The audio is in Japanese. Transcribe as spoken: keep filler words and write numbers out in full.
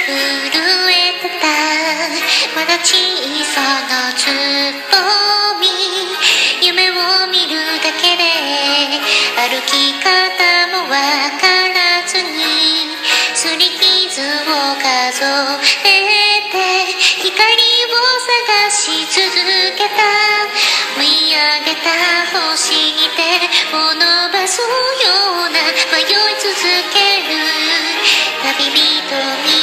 えてたまだ小さなつぼみ、夢を見るだけで歩き方もわからずに擦り傷を数えて光を探し続けた、見上げた星に手を伸ばすような迷い続ける旅人に